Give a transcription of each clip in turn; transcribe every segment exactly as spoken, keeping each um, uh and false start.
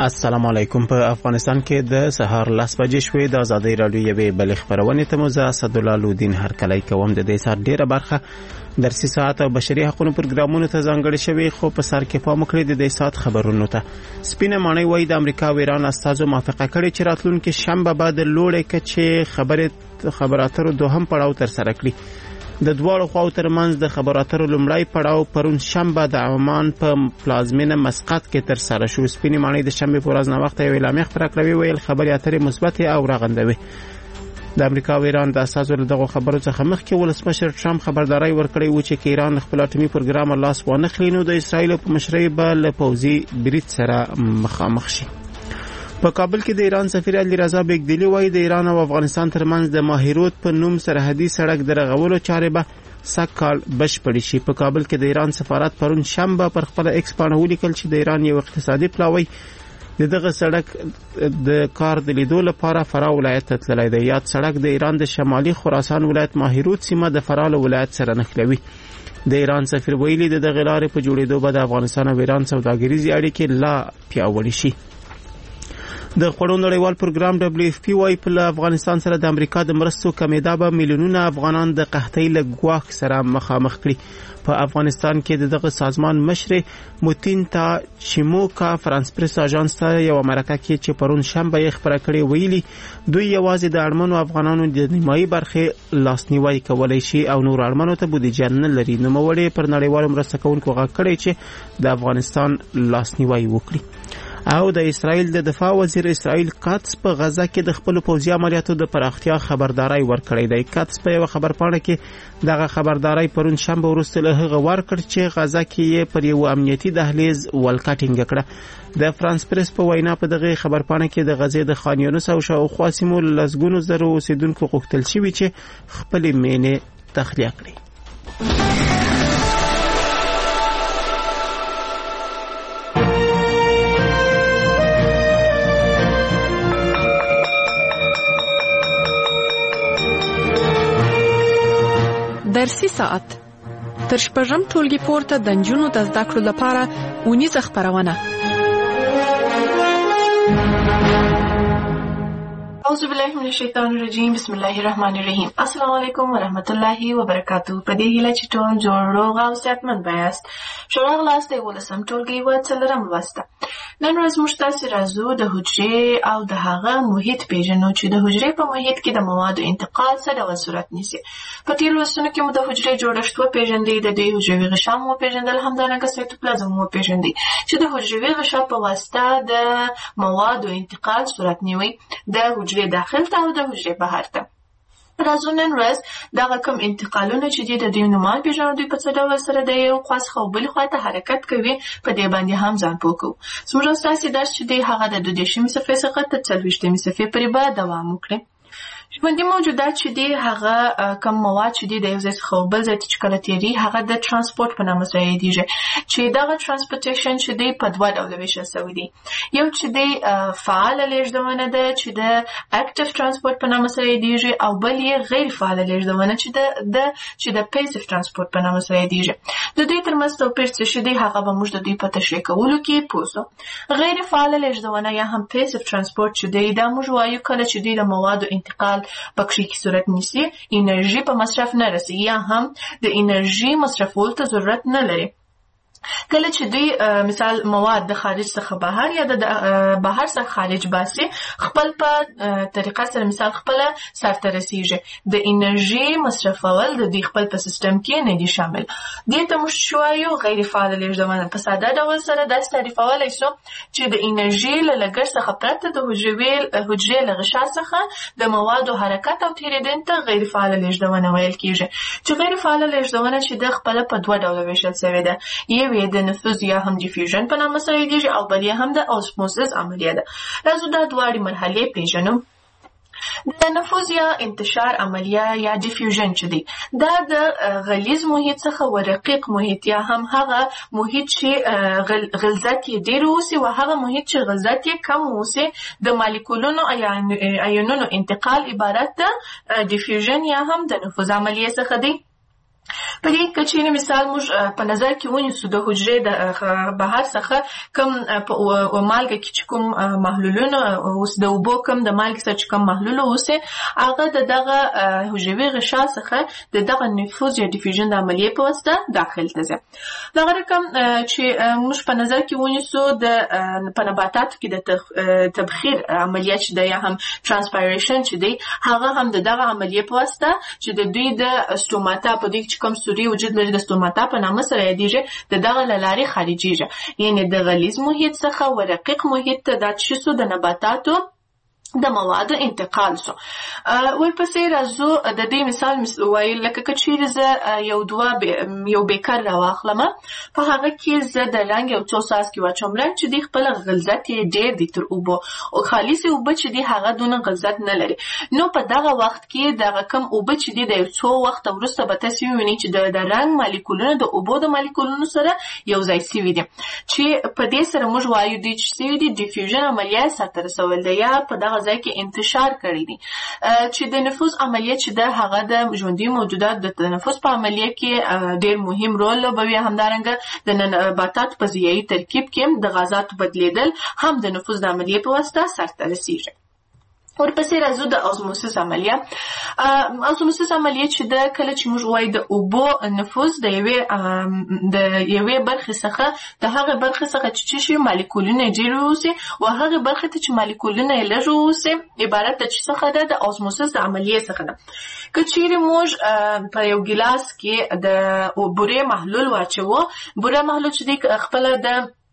السلام علیکم. په افغانستان کې د سهار لس بجې شوې. د ازادي رادیو یوې بلې خبرونې ته مو زه اسدالله لودین هرکلی کوم. د دې ساعت ډیره برخه درسي ساعت او بشري حقوقو پروګرامونو ته ځانګړې شوې، خو په سر کې پام وکړئ د دې ساعت خبرونو ته. سپینه ماڼۍ وایي د امریکا او ایران استازو موافقه کړې چې راتلونکي شنبه به د لوړې کچې خبرې خبراترو دوهم پړاو ترسره کړي. د دواړو خواو ترمنځ د خبراترو لومړی پړاو پرون شنبه د عمان په پلازمینه مسقط کې ترسره شو. سپینې ماڼۍ د شنبه په ورځ ناوخته یو اعلامیه خپره کړې، ویل خبرې اترې مثبت او رغندوي. د امریکا او ایران د اساسو دغه خبرو څخه مخکې ولسمشر ټرمپ خبرداري ورکړې و چې ایران خپل اټومي پروګرام لاس وانه خلي، نو د اسرایل په مشرۍ به له پوځي برید سره مخامخ شي. په کابل کې د ایران سفیر علی رضا بیگدلی وایي د ایران او افغانستان ترمنځ د ماهیروت په نوم سرحدي سړک د رغولو چارې به سږکال بشپړې شي. په کابل کې د ایران سفارت پرون شنبه پر خپل ایکس پاڼه ولیکل چې د ایران یو اقتصادي پلاوی د دغه سړک د کار د لیدو لپاره فراه ولایت ته تللی دی. یاد سړک د ایران د شمالي خراسان ولایت ماهیروت سیمه د فراه ولایت سره نښلوي. د ایران سفیر ویلي د دغه لارې په جوړېدو به د افغانستان او ایران سوداګریزې اړیکې لا پیاوړې شي. د خوړو نړیوال پروګرام دبليو اف پی وايي په افغانستان سره د امریکا د مرستو کمیدا به میلیونونه افغانان د قحطۍ له ګواښ سره مخامخ کړي. په افغانستان کې دغه سازمان مشر موتینتا چیموکا فرانس پریس اژانس ته یو مرکه کې چې پرون شنبه یې خبره کړې ویلي دوی یوازې د اړمنو افغانانو د نیمایي برخې لاسنیوي کولای شي او نور اړمنو ته بودیجه نه لري. نو موړې پر نړیوالو مرسته کوونکو غږ کړی چې د افغانستان لاسنیوي وکړي. او د اسرائیل د دفاع وزیر اسرائیل کاتس په غزه کې د خپل پوځي عملیاتو د پراختیا خبرداري ورکړې ده. کاتس په یو خبرپاڼه کې دغه خبرداري پرون شنبه وروسته له هغه ورکړ چې غزه کې یې پر یو امنیتي دهلیز ولکټینګ کړه. د فرانس پریس په وینا په دغه خبرپاڼه کې د غزې د خان یونس او شاوخوا سیمو لسګونو زره اوسیدونکو غوښتل شوی چې خپل مینې تخلیه کړي. درسي ساعت تر شپږم ټولګي پورته د نجونو د زده کړو لپاره اونیزه خپرونه. اعوذ بالله من الشیطان الرجیم. بسم الله الرحمن الرحیم. السلام علیکم ورحمت الله وبرکاتہ. په دې هیله چې ټول جوړ روغ او صحتمند بایاست. شو راغلاست د ولسم ټولګي و څلورم لوسته. نن ورځ موږ تاسو راځو د حجرې او د هغه محیط پیژنو چې د حجرې په محیط کې د موادو انتقال څه ډول صورت نیسي. په تیر لوستونو کې مو د حجرې جوړښت وپېژندئ، د دې حجروي غشا مو وپېژندل، همدارنګه سایتوپلازم مو وپېژندئ چې د حجروي غشا په واسطه د موادو انتقال صورت نیوي د حجرې داخل ته او د حجرې بهر ته. راځو نن ورځ دغه کوم انتقالونه چې دي د دوی نومان پیژنو، دوی په څه ډول سره د یو خوا څخه او بلې خوا ته حرکت کوي، په دې باندې هم ځان پوه کوو. زموږ ستاسې درس چې دی هغه د دوه دېرشمې صفحې څخه تر څلوېښتمې صفحې پورې به دوام وکړي. ژوندي موجودات چې دي هغه کم مواد چې دي د یو ځای څخه بل ځای ته چې کله تېري هغه د ترانسپورټ په نامه سره یادېږي، چې دغه ترانسپورټیشن چې دی په دوه ډوله ویشل سوی دی. یو چې دی فعاله لیږدونه ده چې د اکټیو ترانسپورټ په نامه سره یادېږي، او بل یې غیر فعاله لیږدونه چې د چې د پیسیو ترانسپورټ په نامه سره یادېږي. د دوی ترمنځ توپیر څه شی دی هغه به موږ د دوی په تشریح کولو کې پوه سو. غیر فعاله لیږدونه یا هم پیسیو ترانسپورټ چې دی دا موږ وایو کله چې دوی د موادو انتقال پکښې کې صورت نیسي، انرژي په مصرف نه رسي یا هم د انرژي مصرفولو ته ضرورت نه لري. کله چې دوی مثال مواد د خارج څخه بهر یا د بهر څخه خارج باسي، خپل په طریقه سره مثال خپل سرته رسیږي. د انرژي مصرفول د دوی خپل په سیستم کې نه دي شامل. دې ته موږ شوایو غیر فعاله لیږدونه. په ساده ډول سره داسې تعریفولی شو چې د انرژي له لګښت څخه پرته د حجرې له غشا څخه د موادو حرکت او تېرېدنې ته غیر فعاله لیږدونه ویل کېږي. چې غیر فعاله لیږدونه چې د خپله په دوه ډوله ویشل سوې ده. یو د نفوذ یا هم ډیفیوژن په نامه سره یادېږي او بل یې هم د اوسموسیس عملیه ده. راځو دا دواړې مرحلې پیژنو. د نفوذ یا انتشار عملیه یا ډیفیوژن چې دی دا د غلیظ محیط څخه و رقیق محیط یا هم هغه محیط چې غلظت یې ډېر اوسي و هغه محیط چې غلظت یې کم اوسي د مالیکولونو ایونونو انتقال عبارت د ډیفیوژن یا هم د نفوذ عملیه څخه دی. په دې کې چې مثال موږ په نظر کې ونیسو د حجرې د بهر څخه کوم په مالګه کې چې کوم محلولونه اوس د اوبو کوم د مالګې څخه چې کوم محلول اوسه هغه د دغه حجروي غشا څخه د دغه نفوذ یا ډیفیوژن د عملیې په واسطه داخل ته ځي. دغه رقم چې موږ په نظر کې ونیسو د په نباتاتو کې د تبخیر عملیات چې د یا هم ترانسپایریشن چې دی هغه هم د دغه عملیې په واسطه چې د دوی د استوماتا په دې چې کوم سوري وجود لري د استوماتا په نامه سره یادېږي د دغه لارې خارجيږي، یعنی د غلیظ محیط څخه ورقیق محیط ته د تشسو د نباتاتو د موادو انتقال شو. ورپسې راځو د دې مثال وایي لکه کچېرې زه یو دوه یو بیکر راواخلم، په هغه کې زه د رنګ یو څو څاڅکي واچوم، رنګ چې دی خپل غلظت یې ډېر دی تر اوبو او خالصې اوبه چې دی هغه دونه غلظت نه لري. نو په دغه وخت کې دغه کم اوبه چې دی د یو څو وخت وروسته به تاسو ووینئ چې د رنګ مالیکولونه د اوبو د مالیکولونو سره یو ځای شوي دي، چې په دې سره موږ وایو دی چې شوي دي ډیفیوژن عملیه سرته رسول دی یا په دغه ځای کې انتشار کړی دي. چې د نفوذ عملیه چې د هغه د ژوندي موجودات د تنفس په عملیه کې ډېر مهم رول لوبوي، همدارنګه د نباتات په ضیایي ترکیب کې د غازاتو بدلیدل هم د نفوذ د عملیې په واسطه سرته رسیږي. ورپسې راځو د اوزموسیس عملیه. اوزموسیس عملیه چې د کله چې موږ وایو د اوبو نفوذ د یوې د یوې برخې څخه د هغه برخې څخه چې شي مالیکولونه ډېر اوسي او هغه برخې ته چې مالیکولونه یې لږ اوسي عبارت د څه څخه ده؟ د اوزموسیس عملیه څخه ده. که چیرې موږ په یو ګیلاس کې د بورې محلول واچوو، بوره محلول چې دی خپل د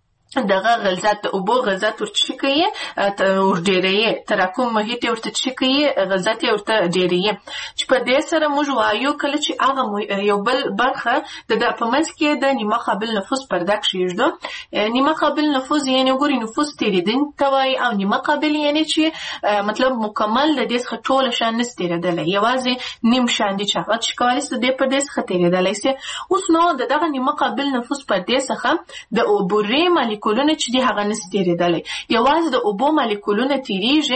دغه غلظت د اوبو غلظت ورچې کوي ور ډېرې تراکم محیط ورته چې کوي غلظت ورته ډېرې، چې په دې سره موږ وایو کله چې هغه یو بل برخه د په منځ کې د نیمه قابل نفوذ پرده کېږدو. نیمه قابل نفوذ یعنی ګوري نفوذ تېرېدونکی وایي او نیمه قابل یعنی چې مطلب مکمل د دې څخه ټوله شان نه تېرېدلی، یوازې نیم شان دي چې هغه چې کولی شي د دې پردې څخه تېرېدلی شي. اوس نو د دغه نیمه قابل نفوذ پردې څخه د بورې مالیکولونه چې دی هغه نه تېرېدلی، یوازې د اوبو مالیکولونه تېرېږي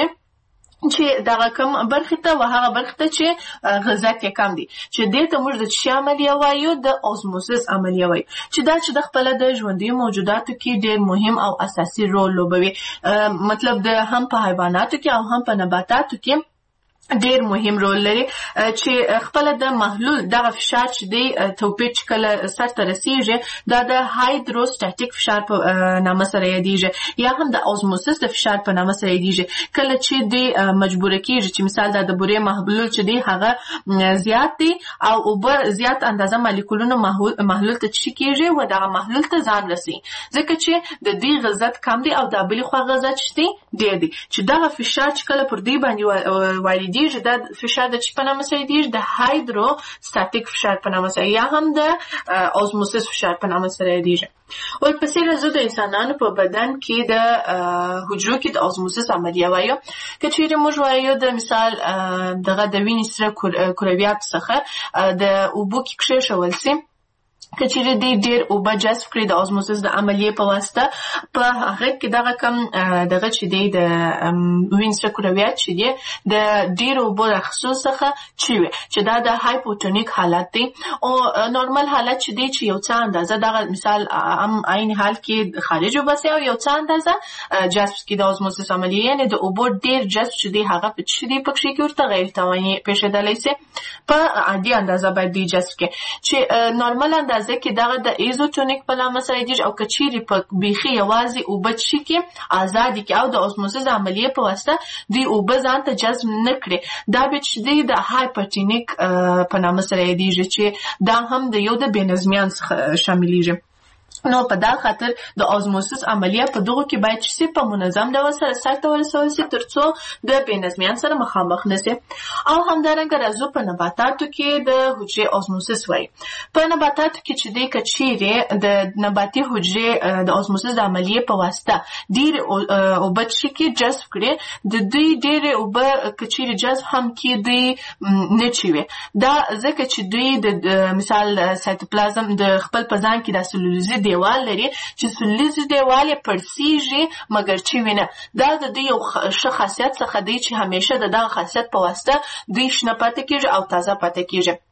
چې دغه کم برخې ته و هغه برخې ته چې غلظت یې کم دی، چې دې ته موږ د څه عملیه وایو؟ د اوزموسیس عملیه وایو، چې دا چې د خپله د ژوندي موجوداتو کې ډېر مهم او اساسي رول لوبوي، مطلب د هم په حیواناتو کې او هم په نباتاتو کې ډېر مهم رول لري، چې خپل د محلول دغه فشار چې دی توپیر چې کله سرته رسیږي دا د هایدروستاتیک فشار په نامه سره یادېږي یا هم د اوزموسیس د فشار په نامه سره یادېږي. کله چې دی مجبوره کېږي چې مثال دا د بورې محلول چې دی هغه زیات دی او اوبه زیات اندازه مالیکولونه محلول ته چی کېږي و دغه محلول ته ځان رسي، ځکه چې د دې غلظت کم دی او د بلې خوا غلظت چې دی ډېر دی، چې دغه فشار چې کله پر دې باندې وارد دا فشار د چی په نامه سره یادېږي؟ د هایدروستاتیک فشار په نامه سره یا هم د اوزموسیس فشار په نامه سره یادېږي. ورپسې راځو د انسانانو په بدن کې د حجرو کې د اوزموسیس عملیه وایو. که چیرې موږ وایو د مثال دغه د وینې سره کرویات څخه د اوبو کې کېښول سي، که چیرې دی ډېر اوبه جذب کړي د اوزموسیس د عملیې په واسطه، په هغه کې دغه کم دغه چې دی د وینې سره کرویات چې دی د ډېرو اوبو راخیستو څخه چې وي چې دا د هایپوټونیک حالت دی او نورمال حالت چې دی چې یو څه اندازه دغه مثال هم عین حال کې خارج وباسي او یو څه اندازه جذب کړي د اوزموسیس عملیې، یعنې د اوبو ډېر جذب چې دی هغه په چې دی پکې کې ورته غیر تواني پېښېدلی سي، په عادي اندازه باید دی جذب کړي چې نورمال اندازه کې دغه د ایزوټونیک په نامه سره یادېږي. او که چیرې په بیخي یوازې اوبه څښي کې ازادي کې او د اوزموسیس عملیې په واسطه دوی اوبه ځان ته جذب نه کړي، دا بیا چې دی د هایپرټونیک په نامه سره یادېږي چې دا هم د یو د بې نظمیان څخه شاملېږي. نو په دا خاطر د اوزموسیس عملیه په دغه کې باید چې په منظم ډول سره سرته ورسول شي ترڅو د بې نظمیان سره مخامخ نشي. او همدارنګه راځو په نباتاتو کې د حجرې اوزموسیس وایي. په نباتاتو کې چې دی که چیرې د نباتي حجرې د اوزموسیس د عملیې په واسطه ډېرې اوبه چې کې جذب کړي، د دوی ډېرې اوبه که چیرې جذب هم کې دوی نه چوي، دا ځکه چې دوی د مثال سایتوپلازم د خپل په ځان کې د سلولیزي دیوال لري چې سلولیزي دیوال یې پړسیږي مګر چې وینه، دا د دوی یو ښه خاصیت څخه دی چې همیشه د دغه خاصیت په واسطه دوی شنه پاتې کېږي او تازه پاتې کېږي.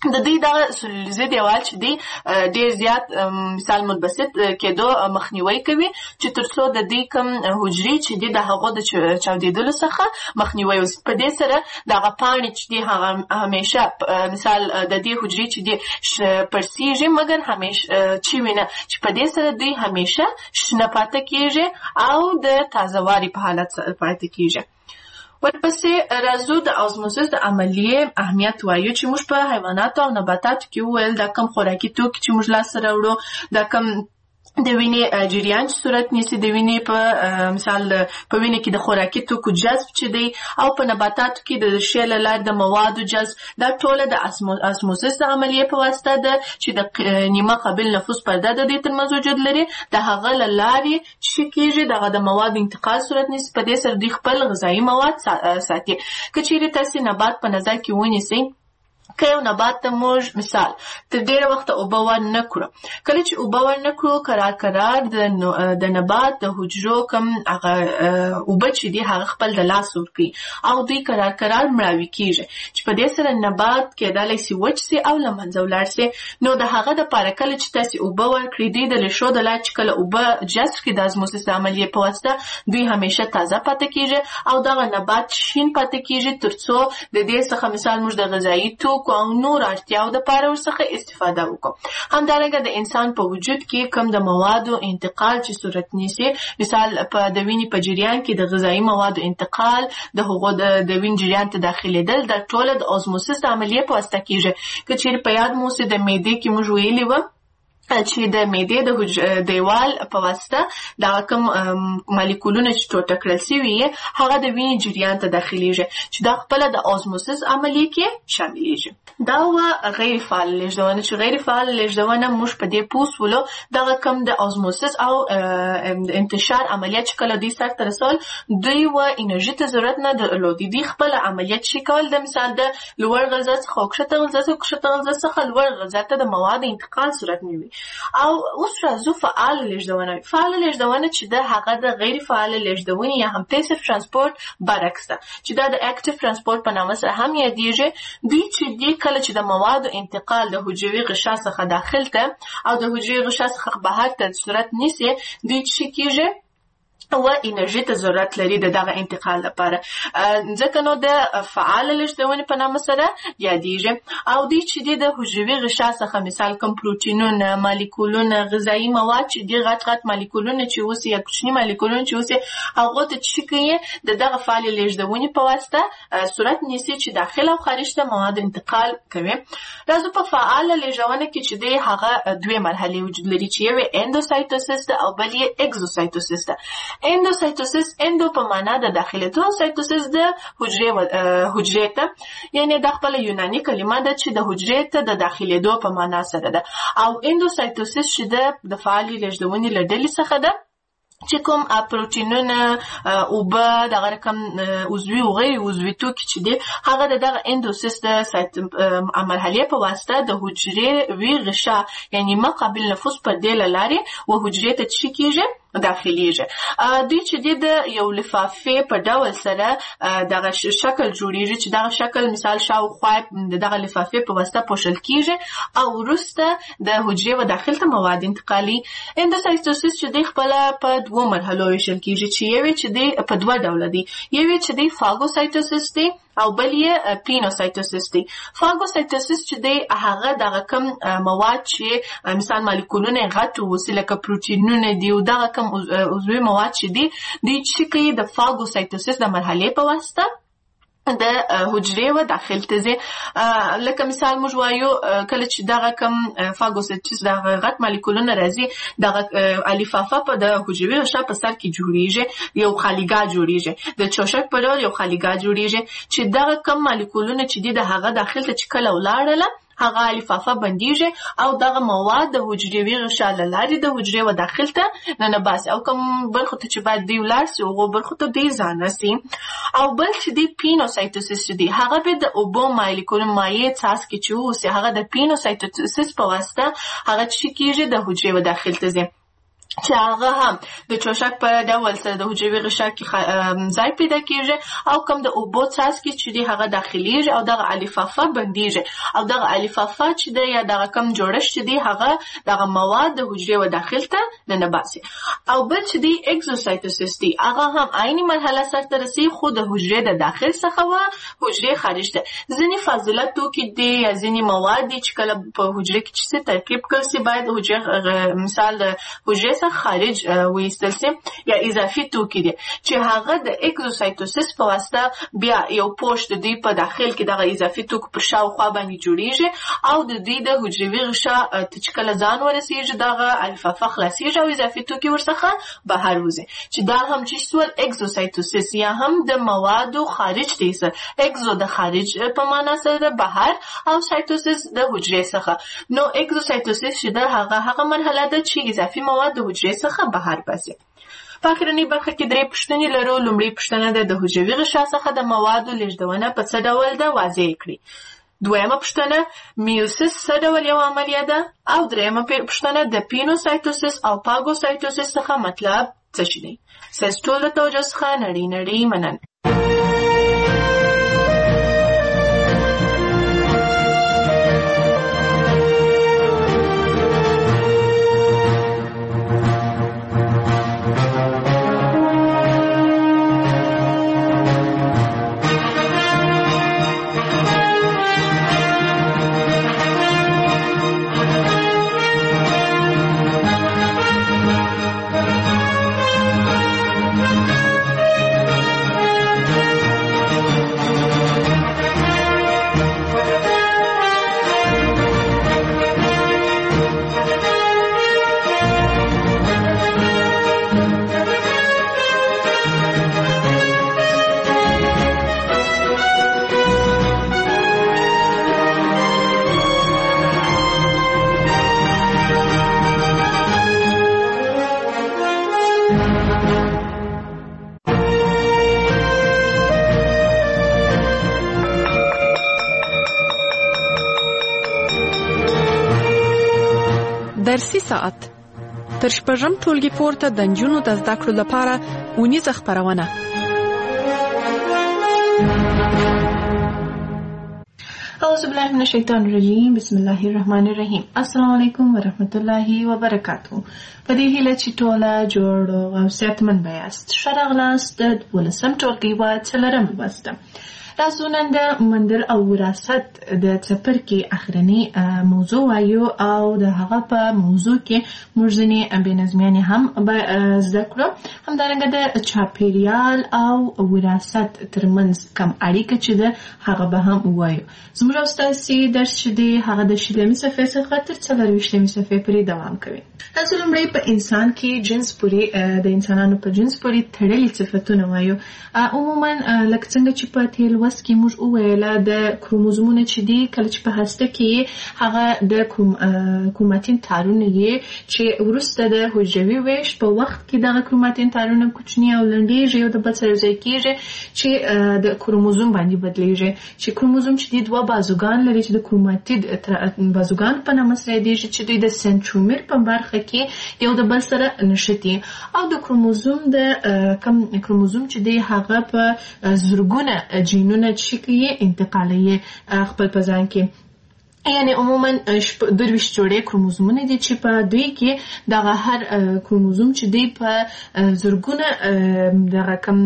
د دې دغه سلولیزه دیوال چې دی ډېر زیات مثال متبسط کېدو مخنیوي کوي چې تر څو د دې کوم حجرې چې دی د هغو د چاودېدلو څخه مخنیوي وسي. په دې سره دغه پاڼې چې دی هغه همیشه مثال د دې حجرې چې دی پړسېږي مګر همیشه چې وینه چې په دې سره دوی همیشه شنه پاتې کېږي او د تازهوالي په حالت پاتې کېږي. ورپسې راځو د اوزموزس د عملیې اهمیت وایو چې موږ په حیواناتو او نباتاتو کې وویل دا کم خوراکي توکي چې موږ لاسته راوړو دا کم د وینې جریان چې صورت نیسي د وینې په مثال په وینې کې د خوراکي توکو جذب چې دی او په نباتاتو کې د ریښې له لارې د موادو جذب دا ټوله د اسموزس د عملیې په واسطه ده چې د نیمه قابل نفوذ پرده د دې ترمنځ وجود لري د هغه له لارې چې کېږي دغه د موادو انتقال صورت نیسي. په دې سره دوی خپل غذایي مواد ساتي. که چیرې تاسې نبات په نظر کې ونیسئ که یو نبات ته موږ مثال تر ډېره وخته اوبه ورنه کړو کله چې اوبه ورنه کړو کرار کرار د نبات د حجرو کوم هغه اوبه چې دي هغه خپل د لاس ورکوي او دوی کرار کرار مړاوي کېږي چې په دې سره نبات کېدلی سي وچ سي او له منځه ولاړ سي. نو د هغه دپاره کله چې تاسې اوبه ورکړئ دوی د ریښو د لارې چې کله اوبه جذب کړي د ازموزس د عملیې په واسطه دوی همیشه تازه پاتې کېږي او دغه نبات شین پاتې کېږي تر څو د دې څخه مثال موږ د غذایي توکو او نور اړتیاو دپاره ورڅخه استفاده وکړو. همدارنګه د انسان په وجود کې کم د موادو انتقال چې صورت نیسي مثال په د وینې په جریان کې د غذایي موادو انتقال د هغو د وینې جریان ته داخلېدل دا ټوله د اوزموزس د عملیې په واسطه کېږي. که چیرې په یاد مو اوسي د معدې کې موږ ویلي وه چې د معدې د دیوال په واسطه دا کوم مالیکولونه چې ټوټه کړل سوي هغه د وینې جریان ته داخليږي چې دا خپله د اوزموزس عملیې کې شاملېږي. دا وه غیر فعال لېږدونه چې غیر فعال لېږدونه موږ په دې پوه سولو دغه کوم د اوزموزس او انتشار عملیات چې کله دوی سرته رسول دوی وه انرژي ته ضرورت نه درلودي. دوی خپله عملیات چې کول د مثال د لوړ غذا څخه او کښته غذا څخه کښته غذا څخه لوړ غذا ته د موادو انتقال صورت نیوي. او اوس راځو فعال لېږدونه. فعال لېږدونه چې د هغه د غیر فعال لېږدونې یا هم پیسیو ترانسپورت برعکس ده چې دا د اکټیو ترانسپورت په نامه سره هم یادېږي. دوی چې دي کله چې د موادو انتقال د حجروي غشا څخه داخل ته او د حجروي غشا څخه بهر ته صورت نیسي دوی چې کېږي و انرژي ته ضرورت لري د دغه انتقال لپاره ځکه نو د فعال لېږدونې په نامه سره یادېږي. او دوی چې دي د حجروي غشا څخه مثال کوم پروټینونه مالیکولونه غذایي مواد چې دي غټ غټ مالیکولونه چې اوسي یا کوچني مالیکولونه چې اوسي هغو ته چې کوي د دغه فعال لېږدونې په واسطه صورت نیسي چې داخل او خارج ته مواد انتقال کوي. راځو په فعال لېږدونه کې چې دی هغه دوې مرحلې وجود لري چې یو اندوسایتوسس ده او بل یې اګزوسایتوسس ده. اندوسایتوسس اندو په معنا د داخلېدو سایتوسس د حجرې حجرې ته یعنی دا خپله یوناني کلمه ده چې د حجرې ته د داخلېدو په معنا سره ده. او اندوسایتوسس چې د فعالې لېږدونې له ډلې څخه ده چې کوم پروټینونه اوبه دغه رقم عضوي او غیر عضوي توکي چې دي هغه د دغه اندوسیس د مرحلې په واسطه د حجرې وی غشا یعنی ما قابل نفوذ پردې له لارې و حجرې ته چې کېږي داخليږي. دوی چې د یو لفافې په ډول سره دغه شکل جوړیږي چې دغه شکل مثال شاوخوا دغه لفافې په واسطه پوښل کیږي او وروسته د حجرې و داخل ته مواد انتقالي. اندوسایتوسس چې د خپل په دوه مرحلو ویشل کیږي چې یو چې د په دوه ډول دي یو چې د فاګوسایتوسس دی او بل یې پینوسایتوسس دی. فاګوسایتوسس چې دی هغه دغه کم مواد چې مثال مالیکولونه غټ وسیله لکه پروټینونه دي او دغه کم عضوي مواد چې دي دوی چې کوي د فاګوسایتوسس د مرحلې په واسطه د حجرې و داخل ته ځي. لکه مثال موږ وایو کله چې دغه کم فاګوسایتوسس دغه غټ مالیکولونه راځي دغه لفافه په د حجروي غشا په سر کې جوړیږي یو خالیګاه جوړیږي د چوشک په ډول یو خالیګاه جوړیږي چې دغه کم مالیکولونه چې دي د هغه داخل ته چې کله ولاړله هغه لفافه بندیږي او دغه مواد د حجروي غشا له لارې د حجرې و داخل ته ننباسي او کوم برخو ته چې باید دوی ولاړ سي هغو برخو ته دوی ځان رسي. او بل چې دی پینوسایتوسس چې دی هغه به د اوبو مالیکول مایع څاڅکي چې اوسي هغه د پینوسایتوسس په واسطه هغه چې کېږي د حجرې و داخل ته ځي. چې هغه هم د چوشک په ډول سره د حجروي غشا کې ځای پیدا کیږي او کوم د اوبو څاڅکي چې دی هغه داخليږي او دغه الفافه بنديږي او دغه الفافه چې دی یا دغه کوم جوړښت چې دی هغه دغه مواد د حجرې و داخل ته ننباسي او بل چې دی اگزوسایتوسیس دی هغه هم عیني مرحله سره رسي خو د حجرې د داخل څخه و حجرې خارج ته ځینې فاضله توکي دی یا ځینې مواد دي چې کله په حجرې کې چې ترکیب کړي سي باید حجرې مثال د حجرې خارج ویستل سي یا اضافي توکي دي چې هغه د اگزوسایتوسیس په واسطه بیا یو پوښت د دوی په داخل کې دغه اضافي توکو پر شاوخوا باندې جوړیږي او د دوی د حجروي غشا چې کله ځان ورسیږي دغه الفافه خلاصیږي او اضافي توکي ورڅخه بهر وځي چې دا هم چې سول اگزوسایتوسیس یا هم د موادو خارج دی سره اگزو د خارج په معنا سره بهر او سایتوسیس د حجرې څخه نو اگزوسایتوسیس چې د هغه هغه مرحله ده چې اضافي مواد د حجرې څخه بهر باسي. په اخرنۍ برخه کې درې پوښتنې لرو. لومړی پوښتنه ده د حجروي غشا څخه د موادو لیږدونه په څه ډول ده واضح کړئ. دویمه پوښتنه میوسیس څه ډول یو عملیه ده او دریمه پوښتنه د پینوسایتوسیس او پاګوسایتوسیس څخه مطلب څه شي دی. ستاسو ټول د توجه څخه نړۍ نړۍ مننه. درسي ساعت تر شپږم ټولګي پورته د نجونو د زده کړو لپاره اونیزه خپرونه. اعوذ بالله من الشیطان الرجیم بسم الله الرحمن الرحیم. السلام علیکم ورحمت الله وبرکاته. په دې هیله چې ټوله جوړ او صحتمند یاست. ښه راغلاست د ولسم ټولګي و څلورم لوست. تاسو نن د مندر او وراثت د څپرکي اخرنی موضوع وایو او د هغه په موضوع کې موږ ځینې بېنظمیانې هم زده کړو. همدارنګه د چاپیریال او وراثت ترمنځ کم اړیکه چې ده هغه به هم ووایو. زموږ او ستاسې درس چې دی هغه د شلمې صفحې څخه تر څلرویشتمې صفحې پورې دوام کوي. تاسو لومړی په انسان کې جنس پورې د انسانانو په جنس پورې تړلي صفتونه وایو. عموما لکه څنګه چې په تېر لوست کې موږ وویله د کروموزومونه چې دي کله چې په هسته کې هغه د کروماتین تارونه یې چې وروسته د حجروي ویش په وخت کې دغه کروماتین تارونه کوچني او لنډیږي او د بل سره ځای کېږي چې د کروموزوم باندې بدلیږي چې کروموزوم چې دي دوه بازوګان لري چې د کروماتید بازوګان په نامه سره یادېږي چې دوی د سنترومیر په برخه کې یو د بل سره نښتي او د کروموزوم د کم کروموزوم چې دی هغه په زرګونه جینونه چې کوي انتقالوي خپل په ځان کې. یعنی عموما درویشت جوړې کروموزومونه دي چې په دوی کې دغه هر کروموزوم چې دی په زرګونه دغه کم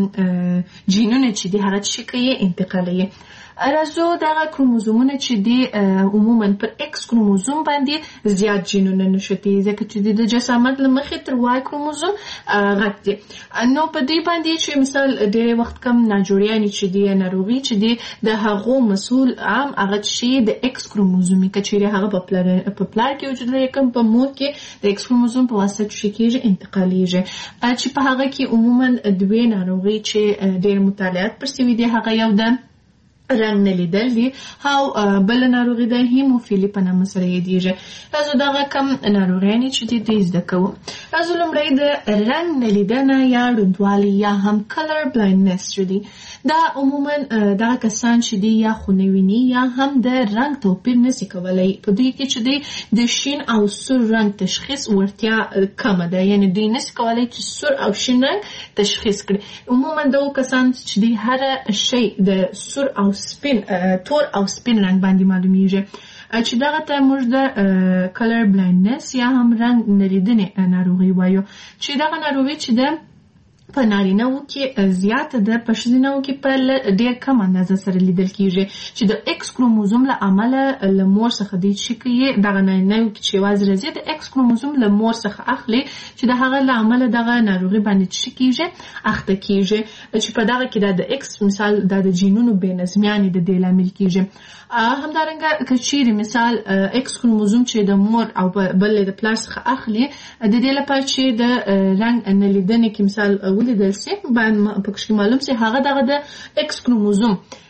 جینونه چې دی هغه چې کوي انتقالوي. راځو دغه کروموزومونه چې دی عموما پر ایکس کروموزوم باندې زیات جینونه نښتي ځکه چې د جسامت له مخې تر وای کروموزوم غټ دی. نو په دې باندې چې مثال ډېری وخت کم ناجوړیانې چې دی ناروغي چې دی د هغو مسؤل عام هغه چې د ایکس کروموزوم که چیرې هغه په پلار په پلار کې وجود لري کوم په مور کې د ایکس کروموزوم په واسطه چې کېږي انتقالیږي چې په هغه کې عموما دوې ناروغي چې ډېر مطالعات پر سوي دي هغه یو د رنګ نه لیدل دي او بل ناروغي ده هیموفیلی په نامه سره یادیږي. تاسو دغه کم ناروغیانې چې دي دوی زده کوو. تاسو لومړی د رنګ نه لیدنه یا ړندوالي یا هم کلر بلایندنس چې دي دا عموما دغه کسان چې دي یا خو نه ویني یا هم د رنګ توپیر نشي کولی. په دوی کې چې دی د شین او سور رنګ تشخیص وړتیا کمه ده، یعنې دوی نشي کولی چې سور او شین رنګ تشخیص کړي. عموما دغه کسان چې دي هر شی د سور او سپین تور او سپین رنګ باندې معلومیږي چې دغه ته موږ د کلر بلایندنس یا هم رنګ نه لیدنې ناروغي وایو، چې دغه ناروغي چې ده په نارینه‌وو کې زیاته ده، په ښځینه‌وو کې په ډېر کم اندازه سره لیدل کیږي چې د ایکس کروموزوم له امله له مور څخه دوی چې کوي دغه نارینه‌وو کې چې یوازې راځي د ایکس کروموزوم له مور څخه اخلي چې د هغه له امله دغه ناروغي باندې چې کیږي اخته کیږي، چې په دغه کې د ایکس مثال د جینونو بې نظمیانې د دې لامل کیږي. همدارنګه که چیرې مثال ایکس کروموزوم چې د مور او بل د پلار څخه اخلي د دې لپاره چې د رنګ نه لیدنې کې مثال ولیدل سي باندې پکې معلوم سي هغه دغه د ایکس کروموزوم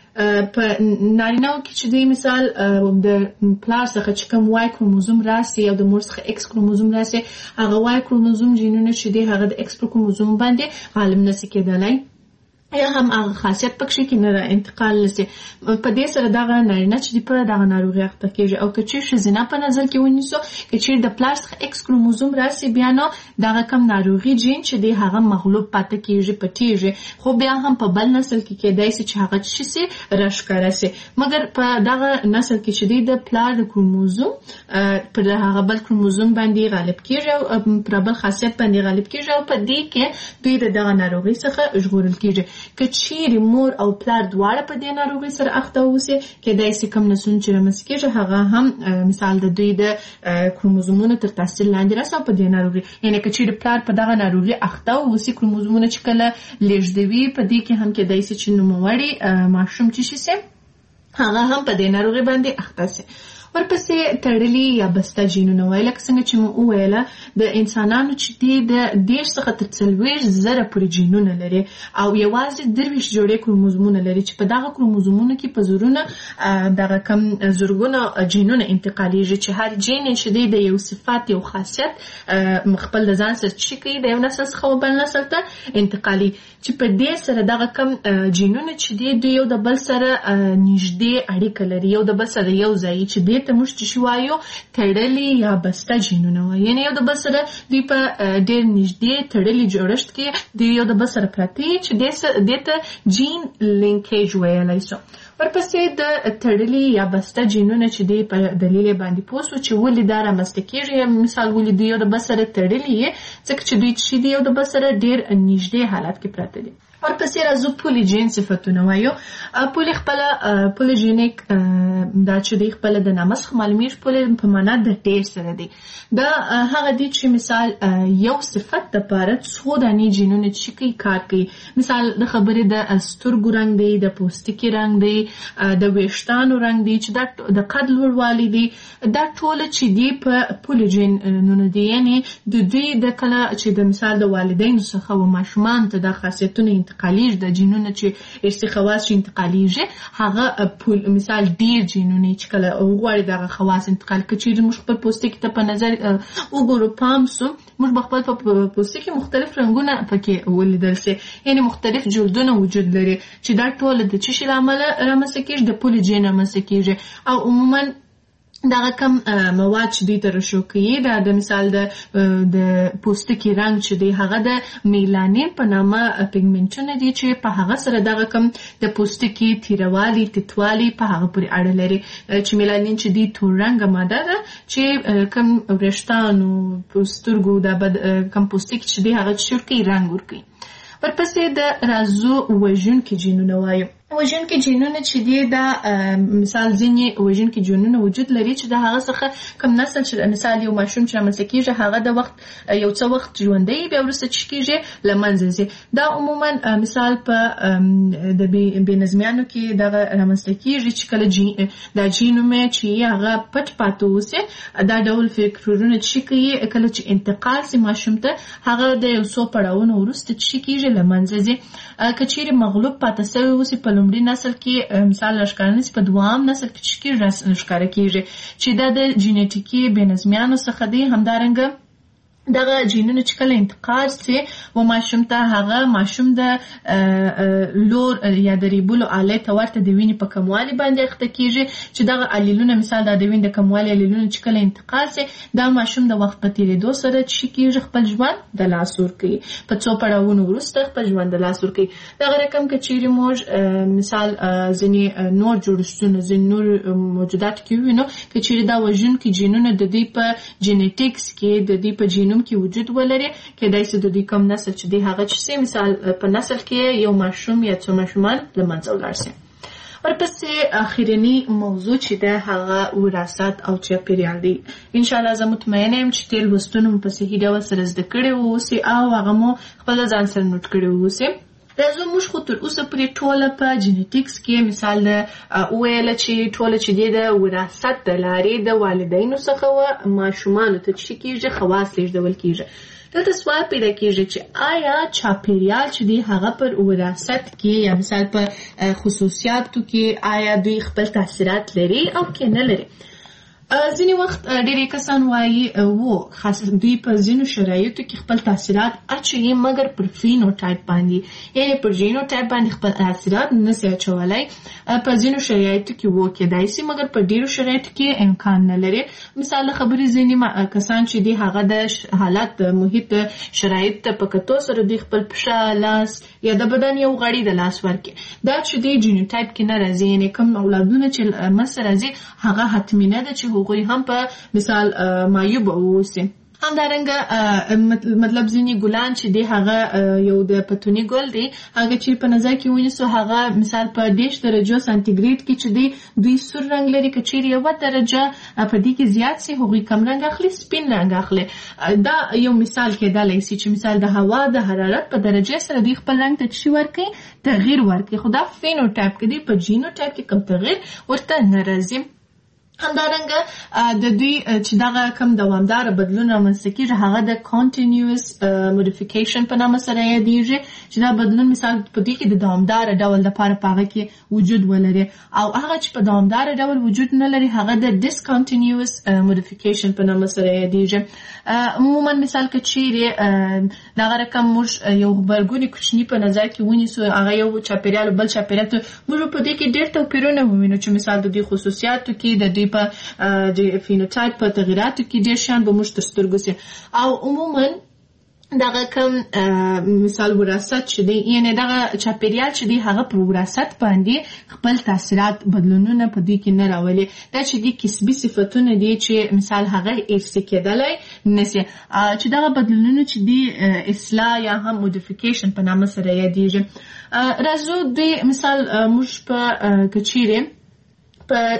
په نارینه‌وو کې چې دی مثال د پلار څخه چې کوم وای کروموزوم راسي او د مور څخه ایکس کروموزوم راسي هغه وای کروموزوم جینونه چې دی هغه د ایکس کروموزوم باندې غالب نشي کېدلی یا هم هغه خاصیت پکې کې نه انتقال لسي. په دې سره دغه نارینه چې په دغه ناروغي اخته کېږي او که چې ښځینه په نظر کې ونیسو که چې د پلار څخه ایکس کروموزوم راسي بیا نو دغه کم ناروغي جین چې دی هغه مغلوب پاتې کېږي پټیږي، خو بیا هم په بل نسل کې کېدای شي چې هغه شي سي راښکاره سي، مګر په دغه نسل کې چې دی د پلار د کروموزوم پر هغه بل کروموزوم باندې غالب کېږي او پر بل خاصیت باندې غالب کېږي او په دې کې دوی د دغه ناروغي څخه ژغورل کېږي. که چیرې مور او پلار دواړه په دې ناروغۍ سره اخته اوسي کېدای شي کوم نسلونه چې رامنځته کېږي هغه هم مثال د دوی د کروموزومونو تر تاثیر لاندې راسي په دې ناروغۍ، یعنې که چیرې پلار په دغه ناروغۍ اخته اوسي کروموزومونه چې کله لیږدوي په دې کې هم کېدای شي چې نوموړی ماشوم چې شي هغه هم په دې ناروغۍ باندې اخته شي. ورپسې تړلي یا بسته جینونه وایي لکه څنګه چې مو وویله د انسانانو چې دی د دېرش څخه تر څلوېښت زره پورې جینونه لري او یوازې درویشت جوړې کروموزومونه لري چې په دغه کروموزومونو کې په زرونه دغه کم زرګونه جینونه انتقالیږي چې هر جین چې دی د یو صفات یو خاصیت خپل د ځان سره چې کوي د یو نسل څخه بل نسل ته انتقالي، چې په دې سره دغه کم جینونه چې دی دوی یو د بل سره نږدې اړیکه لري، یو د بل سره یو ځای چې دی ته موږ چې وایو تړلي یا بسته جینونه وایي، یعنې یو د بل سره دوی په ډېر نږدې تړلي جوړښت کې دوی یو د بل سره پراته وي چې دې ته جین لینکیج ویلی شو. ورپسې د تړلي یا بسته جینونه چې دی په دلیل باندې پوه شو چې ولې دا رامنځته کېږي، مثال ولې دوی یو د بل سره تړلي یې ځکه چې دوی چې دی یو د بل سره ډېر نږدې حالت کې پراته دي. ورپسې راځو پولیجین صفتونه وایو. پولی خپله پولیجینیک دا چې دی خپله د نامه څخه معلومیږي پولی په معنا د ډېر سره دی. دا هغه دی چې مثال یو صفت دپاره څو دانې جینونه چې کوي کار کوي، مثال د خبرې د سترګو رنګ دی، د پوستکي رنګ دی، د ویښتانو رنګ دی، چې دا د قد لوړوالی دی، دا ټوله چې دی په پولیجینونه دی، یعنې د دوی د کله چې د مثال د والدینو څخه و ماشومانو ته دا خاصیتونه انتقالیږي د جینونه چې ارثي خواص چې انتقالیږي هغه مثال ډېر جینونه چې کله وغواړي دغه خواص انتقال کړي. چیرې موږ خپل پوستکي ته په نظر وګورو پام سو موږ به خپل په پوستکي مختلف رنګونه پکې ولیدل سي، یعنې مختلف جلدونه وجود لري چې دا ټوله د څه شي له امله رامنځته کېږي د پولیجین رامنځته کېږي. او عموما دغه کم مواد چې دوی ته رشو کوي دا د مثال د د پوستکي رنګ چې دی هغه د میلانین په نامه پیګمنټونه دي چې په هغه سره دغه کم د پوستکي تیروالي تتوالي په هغه پورې اړه لري، چې میلانین چې دی تور رنګه ماده ده چې کم وریښتانو سترګو د کم پوستکي چې دی هغه چورکي رنګ ورکوي. ورپسې د رازو وژونکي جینونه وایو. وژونکي جینونه چې دی دا مثال ځینې وژونکي جینونه وجود لري چې د هغه څخه کم نسل چې مثال یو ماشوم چې رامنځته کېږي هغه د وخت یو څه وخت ژوندی بیا وروسته چې کېږي له منځه ځي. دا عموما مثال په د بې نظمیانو کې دغه رامنځته کېږي چې کله دا جینومه چې هغه پټ پاتې اوسي دا ډول فکرونه چې کوي کله چې انتقال سي ماشوم ته هغه د یو څو پړاوونو وروسته چې کېږي له منځه ځي. که چیرې مغلوب پاتې سوی اوسي په په لومړي نسل کې مثال ښکاره نشي، په دوام نسل کې چې کېږي ښکاره کېږي چې دا د جینیټیکي بې نظمیانو څخه دی. همدارنګه دغه جینونه چې کله انتقال سي و ماشوم ته هغه ماشوم د لور یا د ریبولو آلې ته ورته د وینې په کموالي باندې اخته کېږي چې دغه الیلونه مثال د وینې د کموالي الیلونه چې کله انتقال سي دا ماشوم د وخت په تېرېدو سره چې کېږي خپل ژوند د لاس ورکوي، په څو پړاوونو وروسته خپل ژوند د لاس ورکوي. دغه رقم که چیرې موږ مثال ځینې نور جوړښتونه ځینې نور موجودات کې ووینو که چیرې دا وژونکي جینونه د دوی په جینیټکس کې د دوی په جینوم کې وجود ولري، کېدای شي د دوی کوم نسل چې دی هغه چې سي مثال په نسل کې یو ماشوم یا څو ماشومان له منځه ولاړ سي. ورپسې اخرنی موضوع چې ده هغه وراثت او چاپېریال دی. انشاءالله زه مطمئنه یم چې تېر لوستونه مو په صحیح ډول سره زده کړي واوسي او هغه مو خپله ځان سره نوټ کړي واوسي. راځو موږ خو تر اوسه پورې ټوله په جینیټکس کې مثال د وویله چې ټوله چې دی د وراثت د لارې د والدینو څخه و ماشومانو ته چې کېږي خواص لیږدول کېږي. دلته سوال پیدا کېږي چې آیا چاپېریال چې دی هغه پر وراثت کې یا مثال په خصوصیاتو کې آیا دوی خپل تاثیرات لري او که نه لري؟ ځینې وخت ډېری کسان وایي و خاص دوی په ځینو شرایطو کې خپل تاثیرات اچوي مګر پر فینوټایپ باندې یعنې پر جینوټایپ باندې خپل تاثیرات نسي اچولی. په ځینو شرایطو کې و کېدای سي مګر په ډېرو شرایطو کې امکان نه لري. مثال خبرې ځینې کسان چې دي هغه د حالت د محیط شرایط ته په کتو سره دوی خپل پښه لاس یا د بدن یو غړی د لاس ورکړي دا چې دی جینوټایپ کې نه راځي، یعنې کوم اولادونه چې منځته راځي هغه حتمي نه ده چې هغوی هم په مثال معیوب اوسي. همدارنګه مطلب ځینې ګلان چې دی هغه یو د پتوني ګل دی هغه چې په نظر کې ونیسو هغه مثال په دېرش درجو سانتیګریډ کې چې دی دوی سور رنګ لري، که چیرې یوه درجه په دې کې زیات سي هغوی کم رنګ اخلي سپین رنګ اخلي. دا یو مثال کېدلی سي چې مثال د هوا د حرارت په درجې سره دوی خپل رنګ ته څه ورکوي تغییر ورکوي، خو دا فینوټایپ کې دی په جینوټایپ کې کوم تغییر ورته نه راځي. همدارنګه د دوی چې دغه کم دوامداره بدلون رامنځته کېږي هغه د کانټینیوس موډیفیکیشن په نامه سره یادېږي چې دا بدلون مثال په دې کې د دوامداره ډول لپاره په هغه کې وجود ولري، او هغه چې په دوامداره ډول وجود نه لري هغه د ډسکانټینیوس موډیفیکیشن په نامه سره یادېږي. عموما مثال که چیرې دغه رقم موږ یو غبرګونی کوچني په نظر کې ونیسو هغه یو چاپېریال بل چاپېریال ته موږ په دې کې ډېر توپیرونه ووینو چې مثال د دوی خصوصیاتو کې د دوی په د فینوټایپ په تغییراتو کې ډېر شیان به موږ تر سترګو سي. او عموما دغه کوم مثال وراثت چې دی یعنې دغه چاپېریال چې دی هغه پر وراثت باندې خپل تاثیرات بدلونونه په دوی کې نه راولي. دا چې دی کسبي صفتونه دي چې مثال هغه ارثي کېدلی نسي، چې دغه بدلونونه چې دی اصلاح یا هم موډیفیکیشن په نامه سره یادېږي. راځو دوی مثال موږ په که چیرې په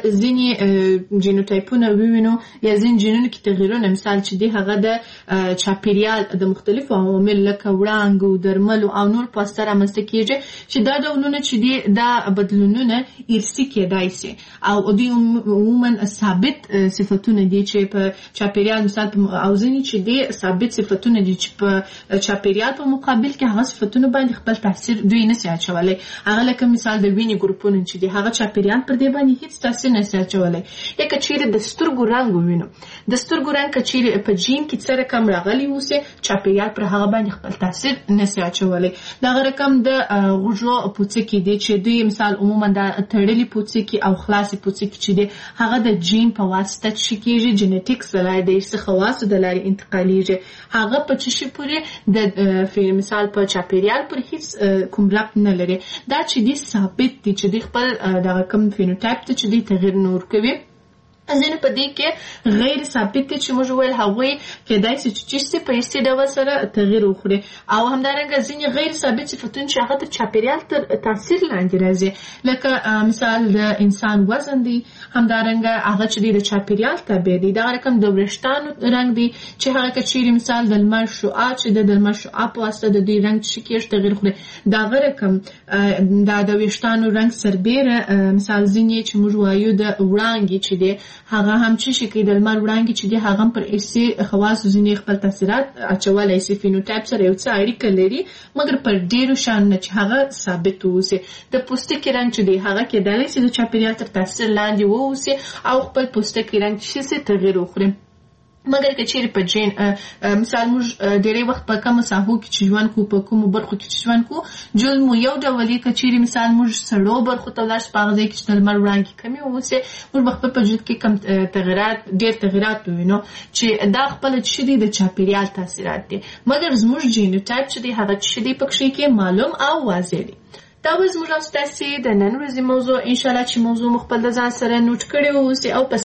ځینې جینوټایپونه ووینو یا ځینې جینونو کې تغییرونه مثال چې دی هغه د چاپېریال د مختلفو عوامل لکه وړانګو درملو او نور په واسطه رامنځته کېږي چې دا ډولونه چې دی دا بدلونونه ارثي کېدای سي او دوی عموما ثابت صفتونه دي چې په چاپېریال مثال او ځینې چې دی ثابت صفتونه دي چې په چاپېریال په مقابل کې هغه صفتونه باندې خپل تاثیر دوی نسي اچولی. هغه لکه مثال د وینې ګروپونه چې دی هغه چاپېریال پر دې باندې هیڅ تاثیر نسي اچولی. یا که چیرې د سترګو رنګ ووینو د سترګو رنګ که چیرې په جین کې څه رقم راغلی اوسي چاپېریال پر هغه باندې خپل تاثیر نسي اچولی. دغه رقم د غوږو پوڅکي دی چې دوی مثال عموما د تړلي پوڅکي او خلاصې پوڅکي چې دی هغه د جین په واسطه چې کېږي جینیټکس د لارې د ارثي خواصو د لارې انتقالیږي. هغه په څه شي پورې د مثال په چاپېریال پر هیڅ کوم ربط نه لري. دا چې دی ثابت دی چې دی خپل دغه کوم فینوټایپ ته چې دی تغییر نور کوي. ځینې په دې کې غیر ثابت دي چې موږ ویل هغوی کېدای سي چې چیست په ارثي ډول سره تغییر وخوري، او همدارنګه ځینې غیر ثابت صفتونه چې هغه د چاپېریال تر تاثیر لاندې راځي لکه مثال د انسان وزن دی، همدارنګه هغه چې دی د چاپېریال تابع دی. دغه رقم د وریښتانو رنګ دی چې هغه که چیرې مثال د لمر شعاع چې د لمر شعاع په واسطه د دوی رنګ چې کېږي تغییر خوري. دغه رقم دا د ویښتانو رنګ سربیره مثال ځینې چې موږ وایو د وړانګې چې دی هغه هم چې شي کې د لمر وړانګې چې دی هغه پر حسي خواص ځینې خپل تاثیرات اچولای شي فینوټایپ سره یو څه اړیکه لري مګر پر ډیرو شان نه چې هغه ثابت اوسي د پوستکي رنګ چې دی هغه کېدای شي د چاپیریال تر تاثیر لاندې ووسي او خپل پوستکي رنګ شي تغیر وخوري مګر که چیرې په جین مثال موږ ډېری وخت په کومو ساحو کې چې ژوند کوو په کومو برخو کې چې ژوند کوو جز مو یو ډول یې که چیرې مثال موږ سړو برخو ته ولاړ شو په هغه ځای کې چې د لمر وړانګې کمې واوسي موږ به خپل په وجود کې کم تغیرات ډېر تغیرات ووینو چې دا خپله چې دی د چاپیریال تاثیرات دي مګر زموږ جینوټایپ چې دی هغه چې دی پکښې کې معلوم او واضح دی دا به زموږ او ستاسې د نن ورځې موضوع انشاءالله چې موضوع مو خپل د ځان سره نوټ کړی واوسي او په